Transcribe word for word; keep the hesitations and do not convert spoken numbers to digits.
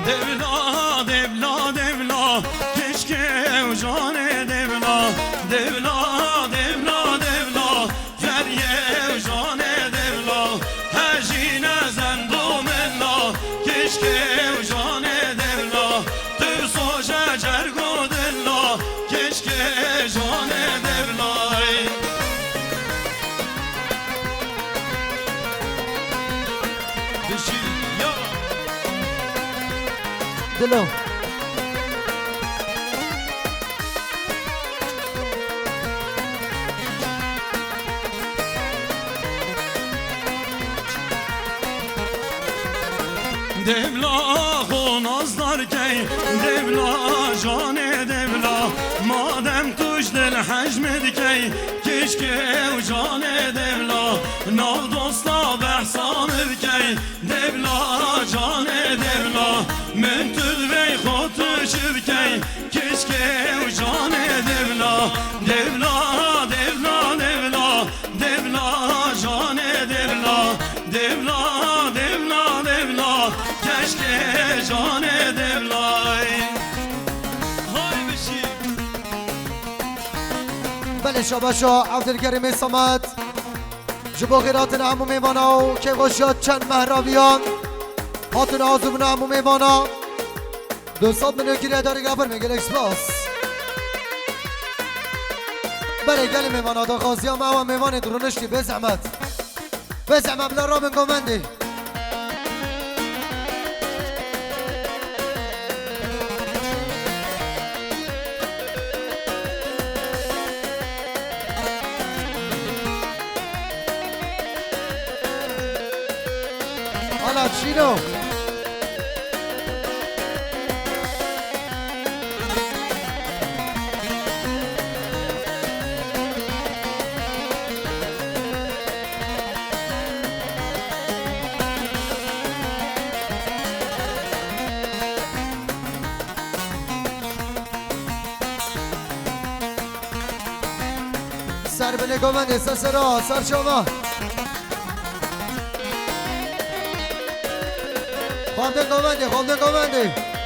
devla devla devla keşke evjane devla devla devla devla geriye evjane devla hejine zendumella keşke evjane devla tüv soja cergo devla keşke evjane devla دلو devla honazlar key devla jane devla madem tuş del hecmed key keşke evjane devla nav dostla behsan key devla jane devla mentül ve khotu şivkey keşke evjane devla devla devla devla devla jane devla devla devla devla keşke jane devla hay beşi بله شاباشا عبدالکریم صمد جبو غیرات نعمو میوانا و که غشیات چند مهرابیان هاتون آزوب نعمو میوانا دوستات منو گیره داری گبر میگل اکسپاس بله گلی میوانا دا غازی هم اوه میوانی درونشتی به زحمت به زحمت بلا را من گمندی حالا چینو سر بله گمنده سر سر سر شما خواهده گمنده خواهده گمنده